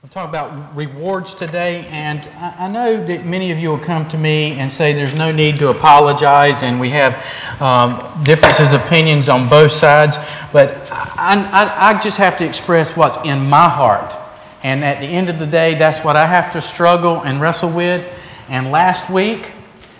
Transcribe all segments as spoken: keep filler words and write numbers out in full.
We'll talk about rewards today, and I know that many of you will come to me and say there's no need to apologize, and we have um, differences of opinions on both sides, but I, I, I just have to express what's in my heart, and at the end of the day, that's what I have to struggle and wrestle with, and last week,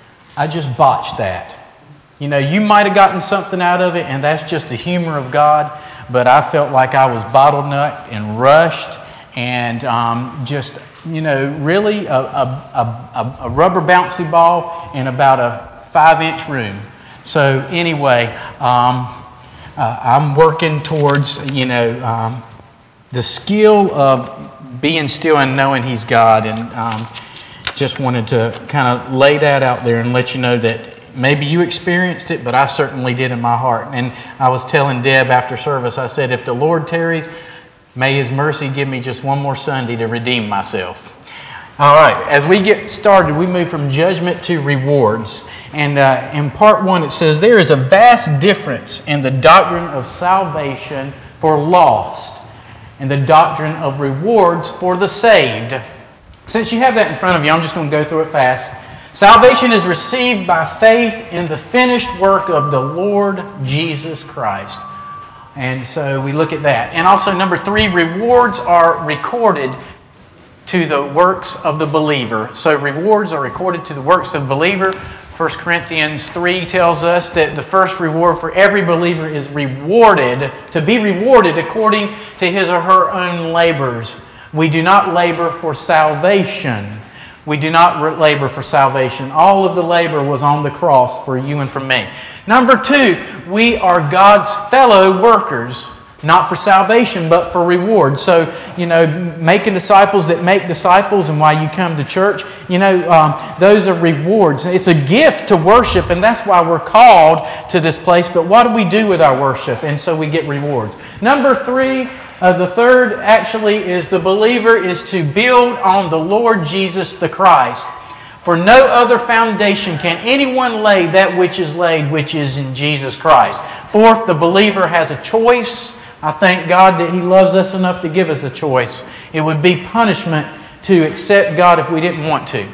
I just botched that. You know, you might have gotten something out of it, and that's just the humor of God, but I felt like I was bottlenecked and rushed, and um, just, you know, really a, a, a, a rubber bouncy ball in about a five-inch room. So anyway, um, uh, I'm working towards, you know, um, the skill of being still and knowing He's God, and um, just wanted to kind of lay that out there and let you know that maybe you experienced it, but I certainly did in my heart. And I was telling Deb after service, I said, if the Lord tarries, may His mercy give me just one more Sunday to redeem myself. All right, as we get started, we move from judgment to rewards. And uh, in part one, it says, there is a vast difference in the doctrine of salvation for lost and the doctrine of rewards for the saved. Since you have that in front of you, I'm just going to go through it fast. Salvation is received by faith in the finished work of the Lord Jesus Christ. And so we look at that. And also number three, rewards are recorded to the works of the believer. So rewards are recorded to the works of the believer. First Corinthians three tells us that the first reward for every believer is rewarded, to be rewarded according to his or her own labors. We do not labor for salvation. We do not labor for salvation. All of the labor was on the cross for you and for me. Number two, we are God's fellow workers, not for salvation, but for reward. So, you know, making disciples that make disciples and why you come to church, you know, um, those are rewards. It's a gift to worship, and that's why we're called to this place. But what do we do with our worship? And so we get rewards. Number three, Uh, the third actually is the believer is to build on the Lord Jesus the Christ. For no other foundation can anyone lay that which is laid, which is in Jesus Christ. Fourth, the believer has a choice. I thank God that He loves us enough to give us a choice. It would be punishment to accept God if we didn't want to.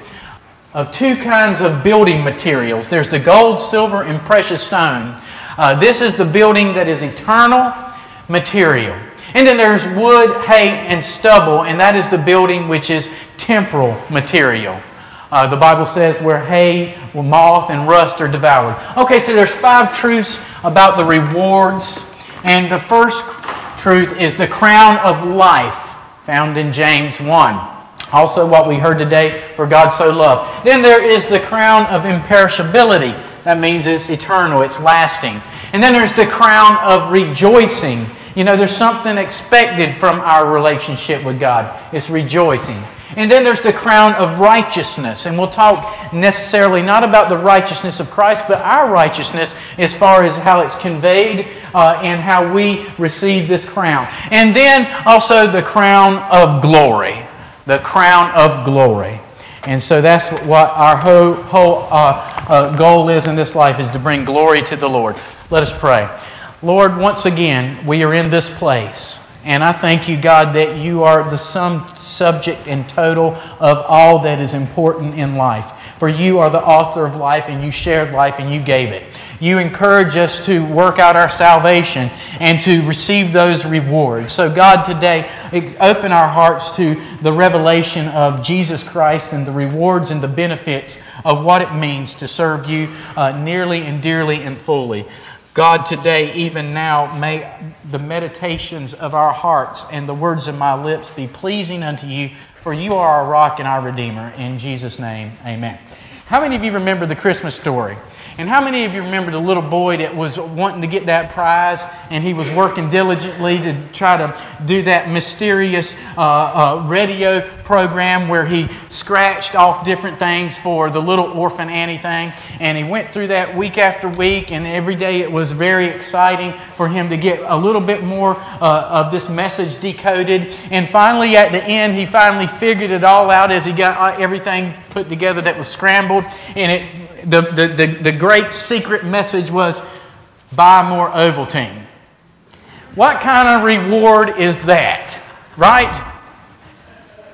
Of two kinds of building materials. There's the gold, silver, and precious stone. Uh, this is the building that is eternal material. And then there's wood, hay, and stubble, and that is the building which is temporal material. Uh, the Bible says where hay, moth, and rust are devoured. Okay, so there's five truths about the rewards. And the first truth is the crown of life, found in James one. Also what we heard today, for God so loved. Then there is the crown of imperishability. That means it's eternal, it's lasting. And then there's the crown of rejoicing. You know, there's something expected from our relationship with God. It's rejoicing. And then there's the crown of righteousness. And we'll talk necessarily not about the righteousness of Christ, but our righteousness as far as how it's conveyed uh, and how we receive this crown. And then also the crown of glory. The crown of glory. And so that's what our whole, whole uh, uh, goal is in this life, is to bring glory to the Lord. Let us pray. Lord, once again, we are in this place, and I thank you, God, that you are the sum, subject, and total of all that is important in life. For you are the author of life, and you shared life, and you gave it. You encourage us to work out our salvation and to receive those rewards. So God, today, open our hearts to the revelation of Jesus Christ and the rewards and the benefits of what it means to serve you uh, nearly and dearly and fully. God, today, even now, may the meditations of our hearts and the words of my lips be pleasing unto you, for you are our rock and our Redeemer. In Jesus' name, amen. How many of you remember the Christmas story? And how many of you remember the little boy that was wanting to get that prize, and he was working diligently to try to do that mysterious uh, uh, radio program where he scratched off different things for the little orphan Annie thing, and he went through that week after week, and every day it was very exciting for him to get a little bit more uh, of this message decoded, and finally at the end he finally figured it all out as he got everything put together that was scrambled, and it The, the, the, the great secret message was, buy more Ovaltine. What kind of reward is that? Right?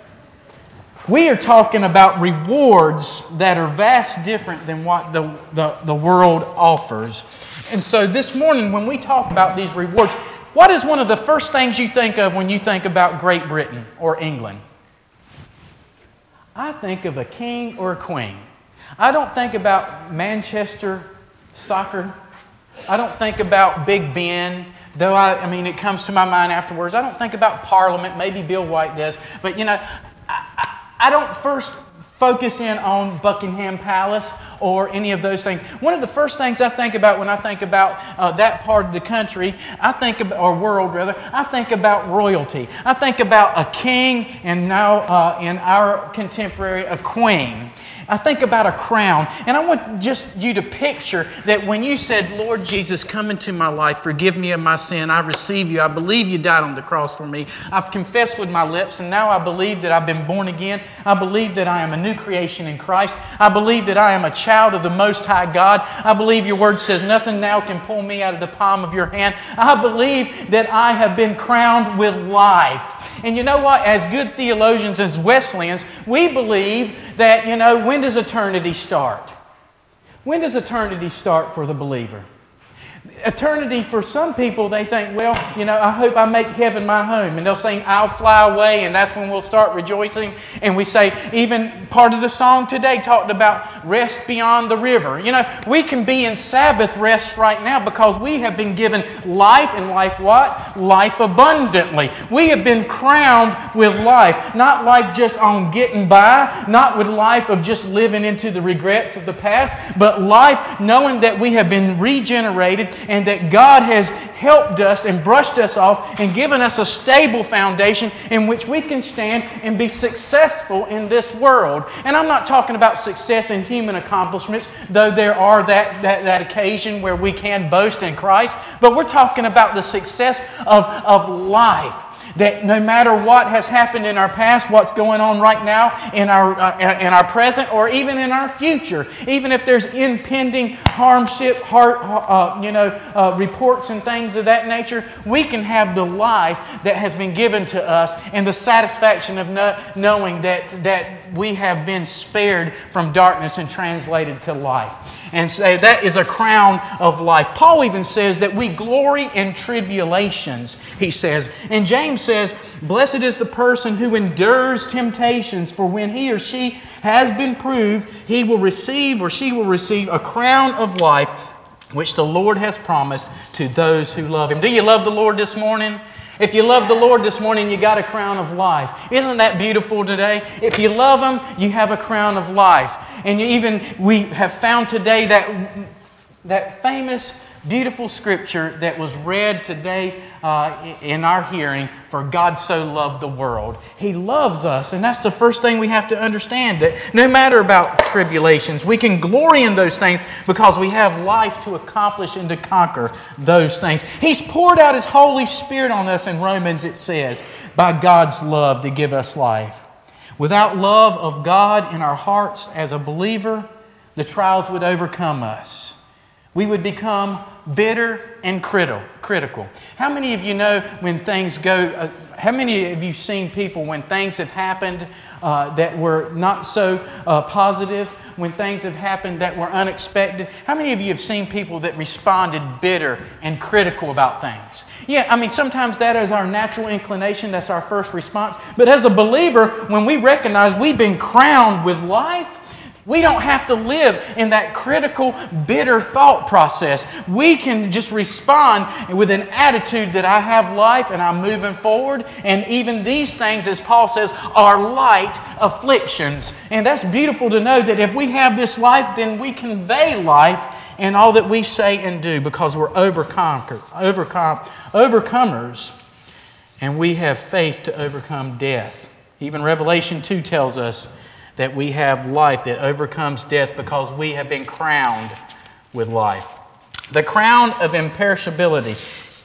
We are talking about rewards that are vast different than what the, the, the world offers. And so this morning, when we talk about these rewards, what is one of the first things you think of when you think about Great Britain or England? I think of a king or a queen. I don't think about Manchester soccer. I don't think about Big Ben, though I, I mean, it comes to my mind afterwards. I don't think about Parliament. Maybe Bill White does. But, you know, I, I, I don't first focus in on Buckingham Palace or any of those things. One of the first things I think about when I think about uh, that part of the country, I think about, or world rather, I think about royalty. I think about a king and now uh, in our contemporary, a queen. I think about a crown, and I want just you to picture that when you said, Lord Jesus, come into my life, forgive me of my sin, I receive you, I believe you died on the cross for me, I've confessed with my lips, and now I believe that I've been born again, I believe that I am a new creation in Christ, I believe that I am a child of the Most High God, I believe your word says nothing now can pull me out of the palm of your hand, I believe that I have been crowned with life. And you know what? As good theologians, as Wesleyans, we believe that, you know, when does eternity start? When does eternity start for the believer? Eternity, for some people, they think, well, you know, I hope I make heaven my home. And they'll sing, I'll fly away, and that's when we'll start rejoicing. And we say, even part of the song today talked about rest beyond the river. You know, we can be in Sabbath rest right now because we have been given life, and life what? Life abundantly. We have been crowned with life. Not life just on getting by, not with life of just living into the regrets of the past, but life knowing that we have been regenerated and that God has helped us and brushed us off and given us a stable foundation in which we can stand and be successful in this world. And I'm not talking about success in human accomplishments, though there are that, that, that occasion where we can boast in Christ, but we're talking about the success of, of life. That no matter what has happened in our past, what's going on right now in our uh, in our present, or even in our future, even if there's impending hardship, heart, uh, you know, uh, reports and things of that nature, we can have the life that has been given to us and the satisfaction of no, knowing that that we have been spared from darkness and translated to life. And say that is a crown of life. Paul even says that we glory in tribulations, he says. And James says, blessed is the person who endures temptations, for when he or she has been proved, he will receive or she will receive a crown of life, which the Lord has promised to those who love Him. Do you love the Lord this morning? If you love the Lord this morning, you got a crown of life. Isn't that beautiful today? If you love Him, you have a crown of life. And you even, we have found today that, that famous, beautiful scripture that was read today uh, in our hearing, for God so loved the world. He loves us, and that's the first thing we have to understand, that no matter about tribulations, we can glory in those things because we have life to accomplish and to conquer those things. He's poured out His Holy Spirit on us in Romans, it says, by God's love to give us life. Without love of God in our hearts as a believer, the trials would overcome us. We would become bitter and critical. How many of you know when things go, uh, how many of you seen people when things have happened uh, that were not so uh, positive, when things have happened that were unexpected? How many of you have seen people that responded bitter and critical about things? Yeah, I mean, sometimes that is our natural inclination, that's our first response. But as a believer, when we recognize we've been crowned with life, we don't have to live in that critical, bitter thought process. We can just respond with an attitude that I have life and I'm moving forward. And even these things, as Paul says, are light afflictions. And that's beautiful to know that if we have this life, then we convey life in all that we say and do because we're overconquered, overcome, overcomers. And we have faith to overcome death. Even Revelation two tells us that we have life that overcomes death because we have been crowned with life. The crown of imperishability.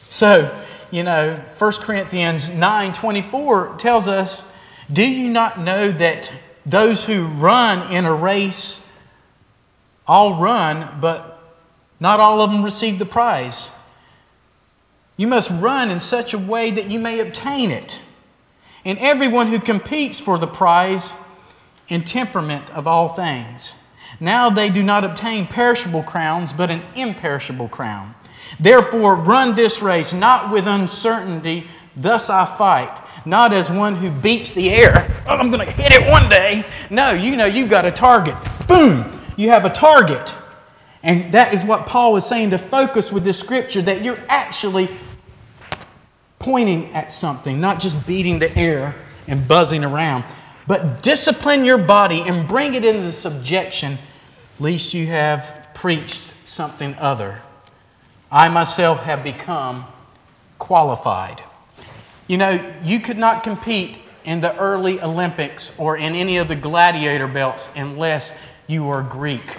So, you know, First Corinthians nine twenty-four tells us, do you not know that those who run in a race all run, but not all of them receive the prize? You must run in such a way that you may obtain it. And everyone who competes for the prize in temperament of all things. Now they do not obtain perishable crowns, but an imperishable crown. Therefore run this race, not with uncertainty, thus I fight, not as one who beats the air. Oh, I'm going to hit it one day. No, you know you've got a target. Boom! You have a target. And that is what Paul is saying, to focus with this scripture, that you're actually pointing at something, not just beating the air and buzzing around. But discipline your body and bring it into subjection, lest you have preached something other. I myself have become qualified. You know, you could not compete in the early Olympics or in any of the gladiator belts unless you were Greek.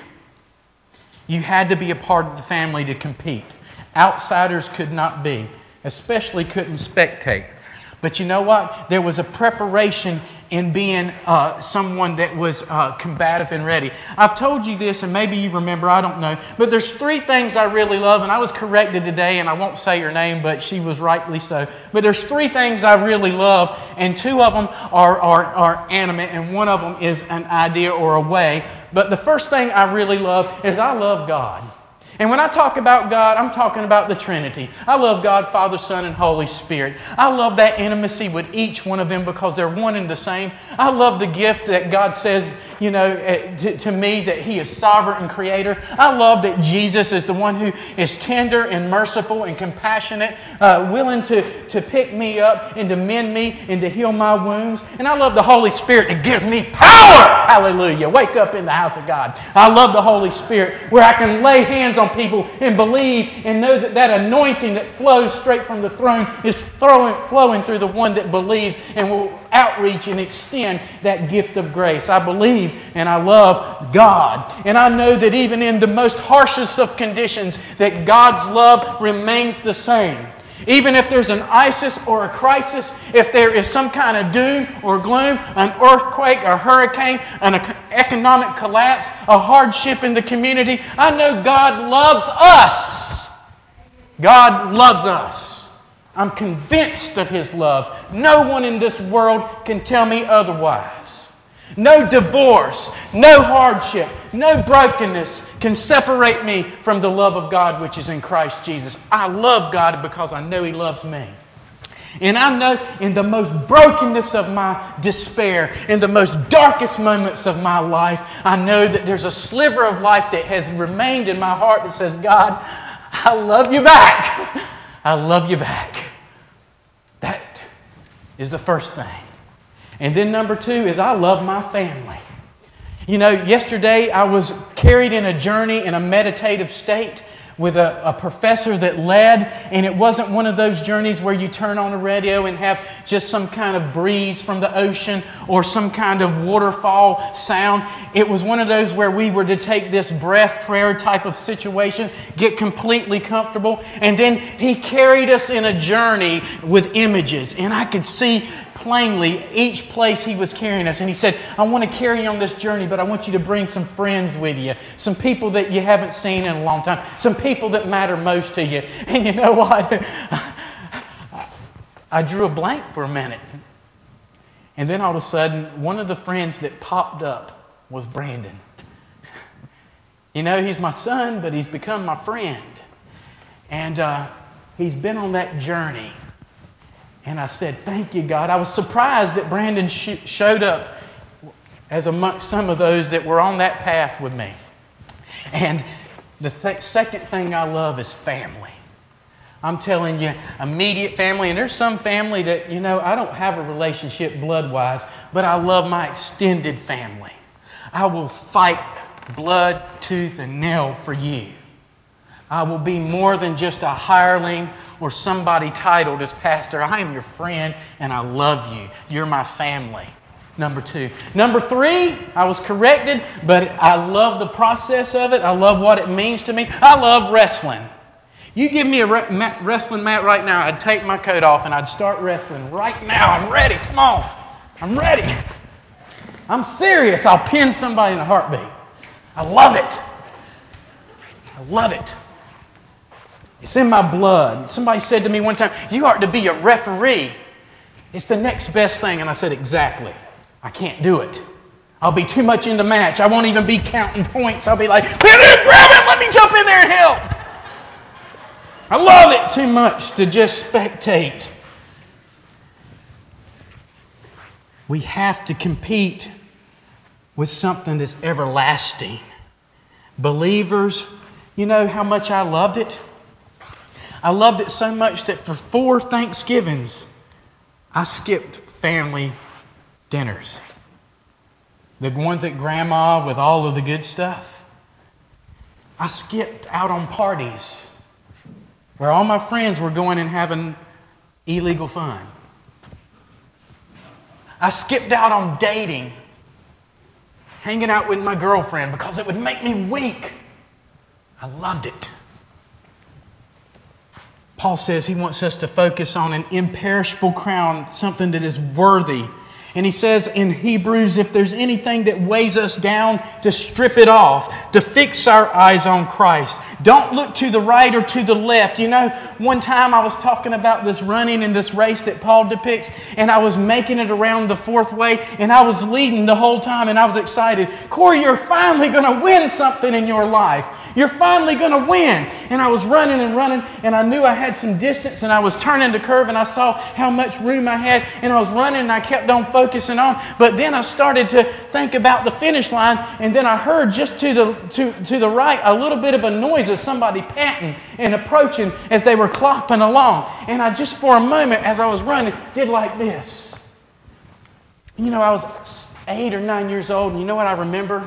You had to be a part of the family to compete. Outsiders could not be, especially couldn't spectate. But you know what? There was a preparation in being uh, someone that was uh, combative and ready. I've told you this, and maybe you remember, I don't know. But there's three things I really love, and I was corrected today, and I won't say her name, but she was rightly so. But there's three things I really love, and two of them are, are, are animate, and one of them is an idea or a way. But the first thing I really love is I love God. And when I talk about God, I'm talking about the Trinity. I love God, Father, Son, and Holy Spirit. I love that intimacy with each one of them because they're one and the same. I love the gift that God says, you know, to, to me, that He is sovereign and creator. I love that Jesus is the one who is tender and merciful and compassionate, uh, willing to, to pick me up and to mend me and to heal my wounds. And I love the Holy Spirit that gives me power. Hallelujah. Wake up in the house of God. I love the Holy Spirit where I can lay hands on people and believe and know that that anointing that flows straight from the throne is flowing, flowing through the one that believes and will outreach and extend that gift of grace. I believe and I love God. And I know that even in the most harshest of conditions that God's love remains the same. Even if there's an ISIS or a crisis, if there is some kind of doom or gloom, an earthquake, a hurricane, an economic collapse, a hardship in the community, I know God loves us. God loves us. I'm convinced of His love. No one in this world can tell me otherwise. No divorce, no hardship, no brokenness can separate me from the love of God which is in Christ Jesus. I love God because I know He loves me. And I know in the most brokenness of my despair, in the most darkest moments of my life, I know that there's a sliver of life that has remained in my heart that says, God, I love you back. I love you back. That is the first thing. And then number two is I love my family. You know, yesterday I was carried in a journey in a meditative state with a, a professor that led, and it wasn't one of those journeys where you turn on the radio and have just some kind of breeze from the ocean or some kind of waterfall sound. It was one of those where we were to take this breath prayer type of situation, get completely comfortable, and then he carried us in a journey with images, and I could see plainly each place he was carrying us. And he said, I want to carry you on this journey, but I want you to bring some friends with you, some people that you haven't seen in a long time, some people that matter most to you. And you know what? I drew a blank for a minute. And then all of a sudden, one of the friends that popped up was Brandon. You know, he's my son, but he's become my friend. And uh, he's been on that journey. And I said, thank you, God. I was surprised that Brandon sh- showed up as amongst some of those that were on that path with me. And the th- second thing I love is family. I'm telling you, immediate family. And there's some family that, you know, I don't have a relationship blood-wise, but I love my extended family. I will fight blood, tooth, and nail for you. I will be more than just a hireling or somebody titled as pastor. I am your friend and I love you. You're my family. Number two. Number three, I was corrected, but I love the process of it. I love what it means to me. I love wrestling. You give me a re- mat, wrestling mat right now, I'd take my coat off and I'd start wrestling right now. I'm ready. Come on. I'm ready. I'm serious. I'll pin somebody in a heartbeat. I love it. I love it. It's in my blood. Somebody said to me one time, you ought to be a referee. It's the next best thing. And I said, exactly. I can't do it. I'll be too much in the match. I won't even be counting points. I'll be like, "Put it, grab it, let me jump in there and help." I love it too much to just spectate. We have to compete with something that's everlasting. Believers, you know how much I loved it? I loved it so much that for four Thanksgivings, I skipped family dinners. The ones at Grandma with all of the good stuff. I skipped out on parties where all my friends were going and having illegal fun. I skipped out on dating, hanging out with my girlfriend because it would make me weak. I loved it. Paul says he wants us to focus on an imperishable crown, something that is worthy. And he says in Hebrews, if there's anything that weighs us down, to strip it off, to fix our eyes on Christ. Don't look to the right or to the left. You know, one time I was talking about this running in this race that Paul depicts, and I was making it around the fourth way, and I was leading the whole time, and I was excited. Corey, you're finally going to win something in your life. You're finally going to win. And I was running and running, and I knew I had some distance, and I was turning the curve, and I saw how much room I had, and I was running, and I kept on focusing. focusing on. But then I started to think about the finish line, and then I heard just to the to, to the right a little bit of a noise of somebody panting and approaching as they were clopping along. And I just for a moment, as I was running, did like this. You know, I was eight or nine years old, and you know what I remember?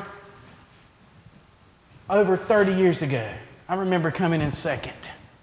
Over thirty years ago, I remember coming in second.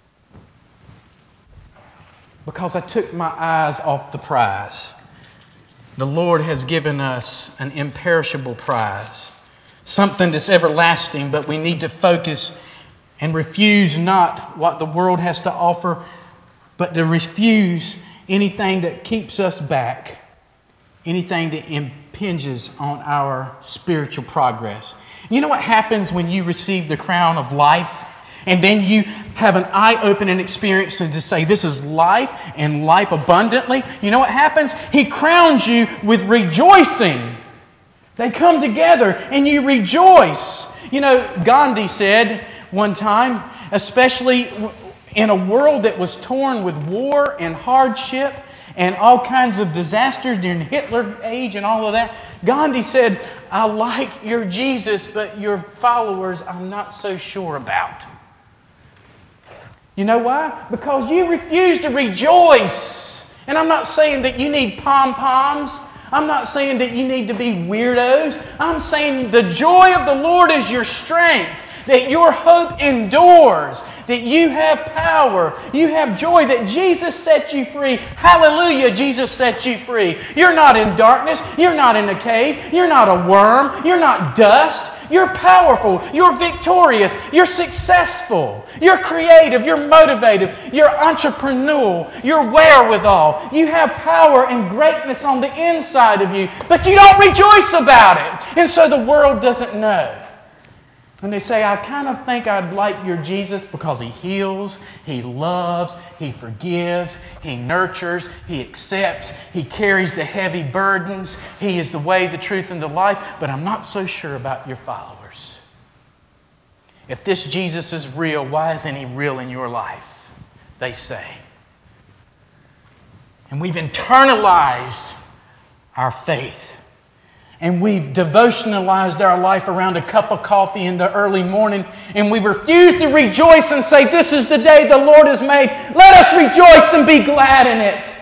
Because I took my eyes off the prize. The Lord has given us an imperishable prize, something that's everlasting, but we need to focus and refuse not what the world has to offer, but to refuse anything that keeps us back, anything that impinges on our spiritual progress. You know what happens when you receive the crown of life? And then you have an eye-opening experience and to say, this is life and life abundantly. You know what happens? He crowns you with rejoicing. They come together and you rejoice. You know, Gandhi said one time, especially in a world that was torn with war and hardship and all kinds of disasters during Hitler age and all of that, Gandhi said, I like your Jesus, but your followers I'm not so sure about. You know why? Because you refuse to rejoice. And I'm not saying that you need pom-poms. I'm not saying that you need to be weirdos. I'm saying the joy of the Lord is your strength. That your hope endures. That you have power. You have joy. That Jesus set you free. Hallelujah, Jesus set you free. You're not in darkness. You're not in a cave. You're not a worm. You're not dust. You're powerful. You're victorious. You're successful. You're creative. You're motivated. You're entrepreneurial. You're wherewithal. You have power and greatness on the inside of you, but you don't rejoice about it. And so the world doesn't know. And they say, I kind of think I'd like your Jesus because He heals, He loves, He forgives, He nurtures, He accepts, He carries the heavy burdens, He is the way, the truth, and the life, but I'm not so sure about your followers. If this Jesus is real, why isn't He real in your life? They say. And we've internalized our faith. And we've devotionalized our life around a cup of coffee in the early morning. And we refuse to rejoice and say, this is the day the Lord has made. Let us rejoice and be glad in it.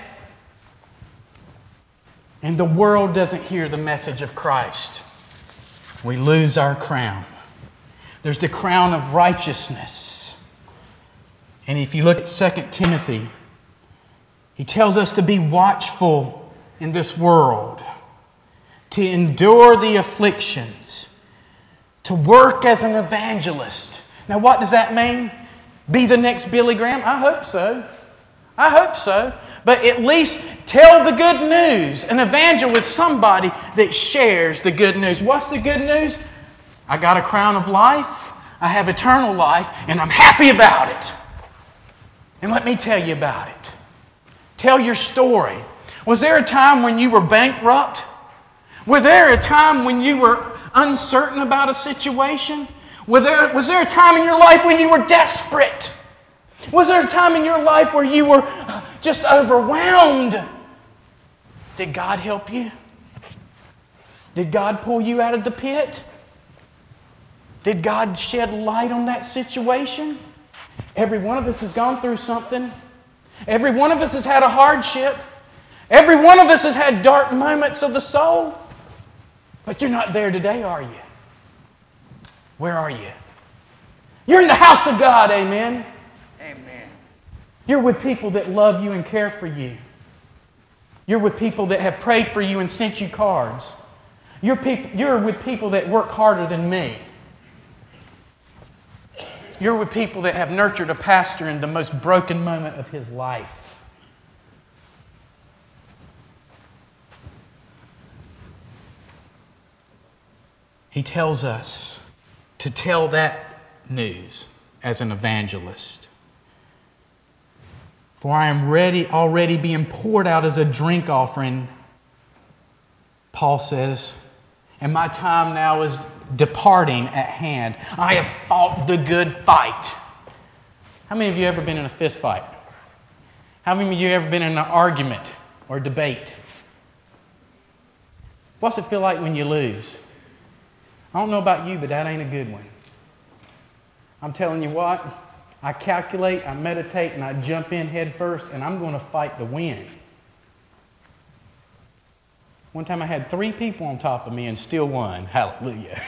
And the world doesn't hear the message of Christ. We lose our crown. There's the crown of righteousness. And if you look at Second Timothy, he tells us to be watchful in this world, to endure the afflictions, to work as an evangelist. Now, what does that mean? Be the next Billy Graham? I hope so. I hope so. But at least tell the good news. An evangelist is somebody that shares the good news. What's the good news? I got a crown of life. I have eternal life, and I'm happy about it. And let me tell you about it. Tell your story. Was there a time when you were bankrupt? Was there a time when you were uncertain about a situation? Was there, was there a time in your life when you were desperate? Was there a time in your life where you were just overwhelmed? Did God help you? Did God pull you out of the pit? Did God shed light on that situation? Every one of us has gone through something. Every one of us has had a hardship. Every one of us has had dark moments of the soul. But you're not there today, are you? Where are you? You're in the house of God, amen? Amen. You're with people that love you and care for you. You're with people that have prayed for you and sent you cards. You're, peop- you're with people that work harder than me. You're with people that have nurtured a pastor in the most broken moment of his life. He tells us to tell that news as an evangelist. For I am ready, already being poured out as a drink offering, Paul says, and my time now is departing at hand. I have fought the good fight. How many of you have ever been in a fist fight? How many of you have ever been in an argument or debate? What's it feel like when you lose? I don't know about you, but that ain't a good one. I'm telling you what, I calculate, I meditate, and I jump in head first, and I'm going to fight to win. One time I had three people on top of me and still won. Hallelujah.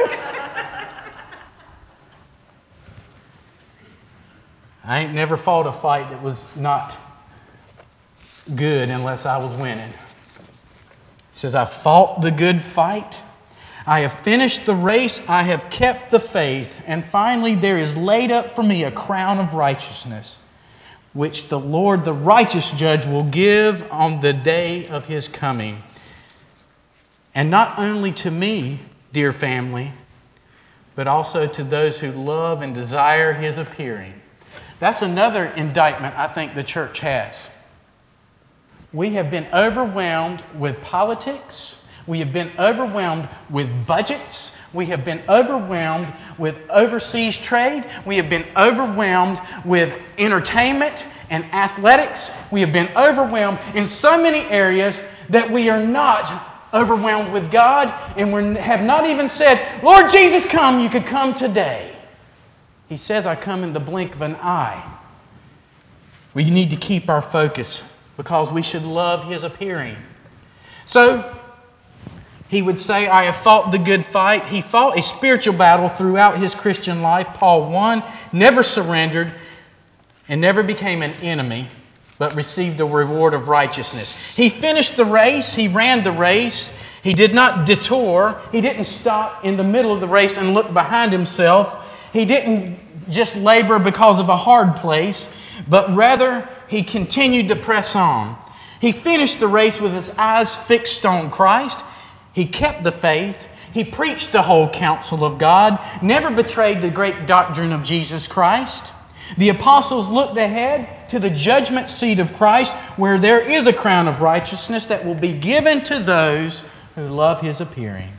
I ain't never fought a fight that was not good unless I was winning. It says, I fought the good fight. I have finished the race. I have kept the faith. And finally, there is laid up for me a crown of righteousness, which the Lord, the righteous judge, will give on the day of his coming. And not only to me, dear family, but also to those who love and desire his appearing. That's another indictment I think the church has. We have been overwhelmed with politics. We have been overwhelmed with budgets. We have been overwhelmed with overseas trade. We have been overwhelmed with entertainment and athletics. We have been overwhelmed in so many areas that we are not overwhelmed with God, and we have not even said, Lord Jesus, come, you could come today. He says, I come in the blink of an eye. We need to keep our focus because we should love his appearing. So, he would say, I have fought the good fight. He fought a spiritual battle throughout his Christian life. Paul won, never surrendered, and never became an enemy, but received a reward of righteousness. He finished the race. He ran the race. He did not detour. He didn't stop in the middle of the race and look behind himself. He didn't just labor because of a hard place, but rather he continued to press on. He finished the race with his eyes fixed on Christ. He kept the faith. He preached the whole counsel of God, never betrayed the great doctrine of Jesus Christ. The apostles looked ahead to the judgment seat of Christ, where there is a crown of righteousness that will be given to those who love his appearing.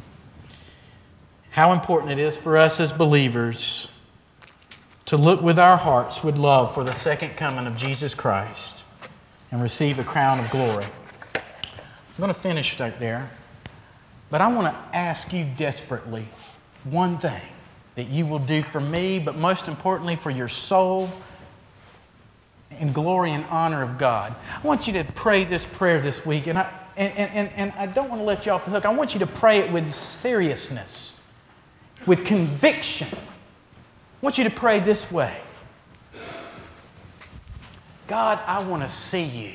How important it is for us as believers to look with our hearts with love for the second coming of Jesus Christ and receive a crown of glory. I'm going to finish right there, but I want to ask you desperately one thing that you will do for me, but most importantly for your soul and glory and honor of God. I want you to pray this prayer this week, and I, and, and, and I don't want to let you off the hook. I want you to pray it with seriousness, with conviction. I want you to pray this way. God, I want to see you.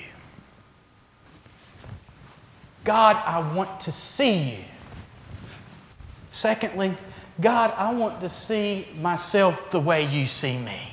God, I want to see you. Secondly, God, I want to see myself the way you see me.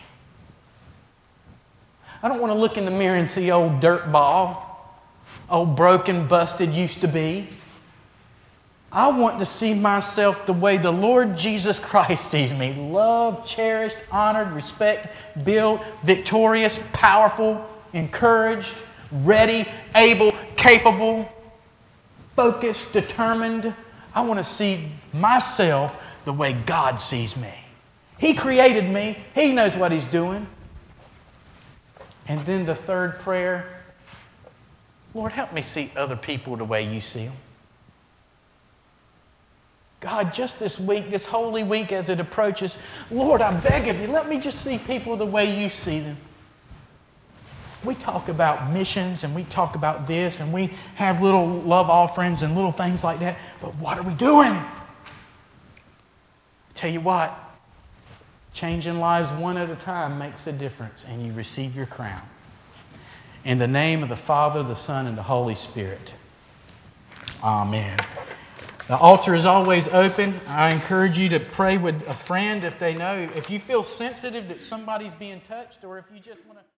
I don't want to look in the mirror and see old dirt ball, old broken, busted used to be. I want to see myself the way the Lord Jesus Christ sees me. Loved, cherished, honored, respected, built, victorious, powerful, encouraged, ready, able, capable, focused, determined. I want to see myself the way God sees me. He created me. He knows what He's doing. And then the third prayer, Lord, help me see other people the way You see them. God, just this week, this Holy Week as it approaches, Lord, I beg of You, let me just see people the way You see them. We talk about missions and we talk about this and we have little love offerings and little things like that, but what are we doing? I tell you what, changing lives one at a time makes a difference, and you receive your crown. In the name of the Father, the Son, and the Holy Spirit. Amen. The altar is always open. I encourage you to pray with a friend if they know. If you feel sensitive that somebody's being touched, or if you just want to...